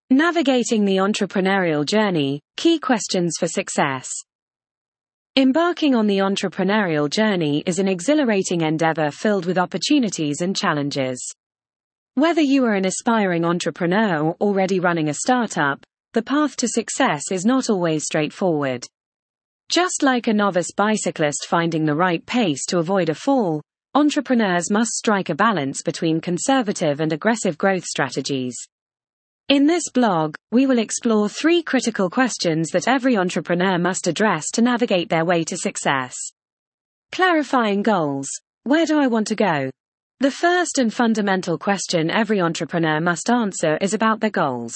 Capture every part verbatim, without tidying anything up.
Navigating the entrepreneurial journey, key questions for success. Embarking on the entrepreneurial journey is an exhilarating endeavor filled with opportunities and challenges. Whether you are an aspiring entrepreneur or already running a startup, the path to success is not always straightforward. Just like a novice bicyclist finding the right pace to avoid a fall, entrepreneurs must strike a balance between conservative and aggressive growth strategies. In this blog, we will explore three critical questions that every entrepreneur must address to navigate their way to success. Clarifying goals. Where do I want to go? The first and fundamental question every entrepreneur must answer is about their goals.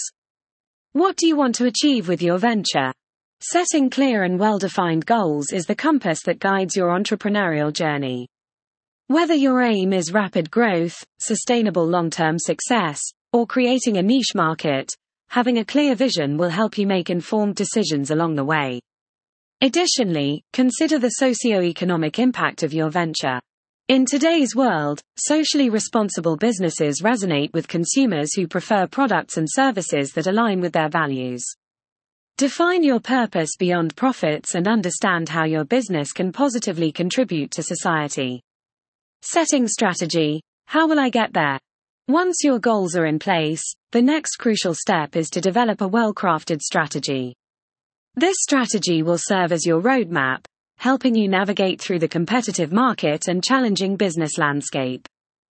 What do you want to achieve with your venture? Setting clear and well-defined goals is the compass that guides your entrepreneurial journey. Whether your aim is rapid growth, sustainable long-term success, or creating a niche market, having a clear vision will help you make informed decisions along the way. Additionally, consider the socio-economic impact of your venture. In today's world, socially responsible businesses resonate with consumers who prefer products and services that align with their values. Define your purpose beyond profits and understand how your business can positively contribute to society. Setting strategy. How will I get there? Once your goals are in place, the next crucial step is to develop a well-crafted strategy. This strategy will serve as your roadmap, helping you navigate through the competitive market and challenging business landscape.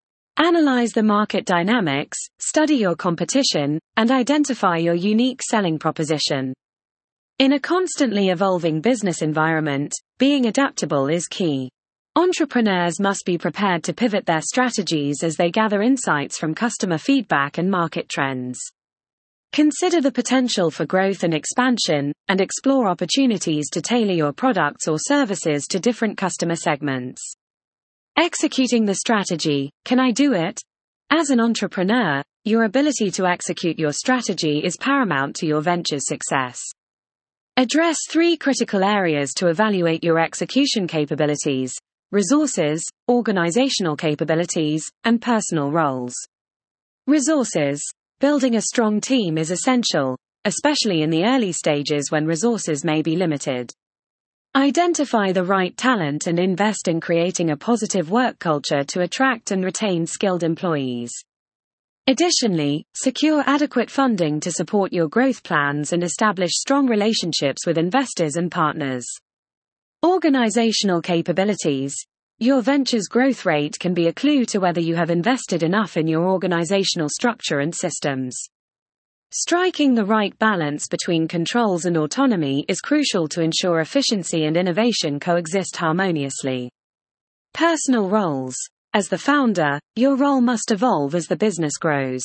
Analyze the market dynamics, study your competition, and identify your unique selling proposition. In a constantly evolving business environment, being adaptable is key. Entrepreneurs must be prepared to pivot their strategies as they gather insights from customer feedback and market trends. Consider the potential for growth and expansion, and explore opportunities to tailor your products or services to different customer segments. Executing the strategy. Can I do it? As an entrepreneur, your ability to execute your strategy is paramount to your venture's success. Address three critical areas to evaluate your execution capabilities: resources, organizational capabilities, and personal roles. Resources. Building a strong team is essential, especially in the early stages when resources may be limited. Identify the right talent and invest in creating a positive work culture to attract and retain skilled employees. Additionally, secure adequate funding to support your growth plans and establish strong relationships with investors and partners. Organizational capabilities. Your venture's growth rate can be a clue to whether you have invested enough in your organizational structure and systems. Striking the right balance between controls and autonomy is crucial to ensure efficiency and innovation coexist harmoniously. Personal roles. As the founder, your role must evolve as the business grows.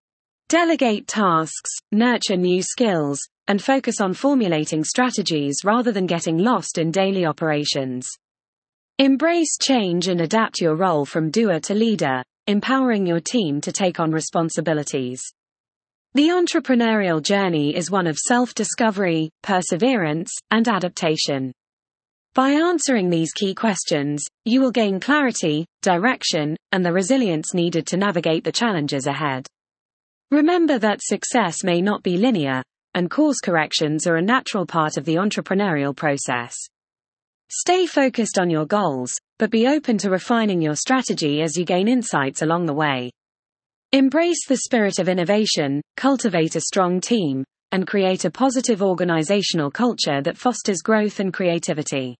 Delegate tasks, nurture new skills, and focus on formulating strategies rather than getting lost in daily operations. Embrace change and adapt your role from doer to leader, empowering your team to take on responsibilities. The entrepreneurial journey is one of self-discovery, perseverance, and adaptation. By answering these key questions, you will gain clarity, direction, and the resilience needed to navigate the challenges ahead. Remember that success may not be linear, and course corrections are a natural part of the entrepreneurial process. Stay focused on your goals, but be open to refining your strategy as you gain insights along the way. Embrace the spirit of innovation, cultivate a strong team, and create a positive organizational culture that fosters growth and creativity.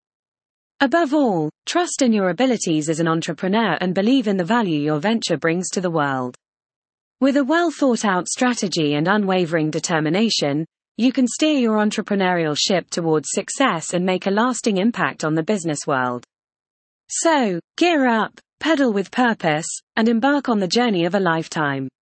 Above all, trust in your abilities as an entrepreneur and believe in the value your venture brings to the world. With a well-thought-out strategy and unwavering determination, you can steer your entrepreneurial ship towards success and make a lasting impact on the business world. So, gear up, pedal with purpose, and embark on the journey of a lifetime.